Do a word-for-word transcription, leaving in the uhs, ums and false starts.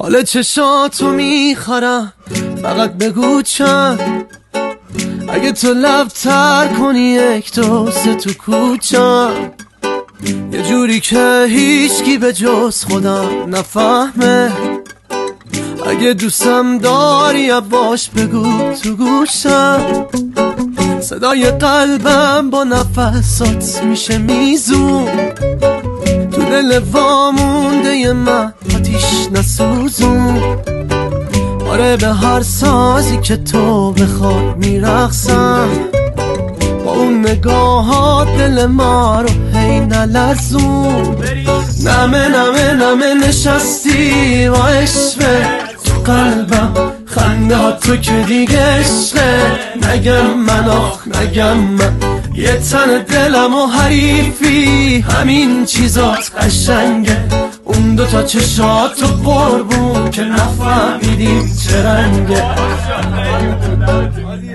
حال چشاتو میخورم، فقط بگو چند. اگه تو لب تر کنی یک دو سه تو کوچم، یه جوری که هیچکی به جز خودم نفهمه. اگه دوستم داری باش بگو تو گوشم، صدای قلبم با نفسات میشه میزون. تو دل وامونده من آتیش نسوزون. آره به هر سازی که تو بخوای میرقصم، با اون نگاهات دل ما رو هی نلرزون. نمه نمه نمه نشستی با عشقه تو قلبم، خنده ها تو که دیگه عشقه. نگم من آخ نگم من، یه تن دلم و حریفی، همین چیزات قشنگه. اون دوتا چشاتو قربون که نفهمیدیم چه رنگه.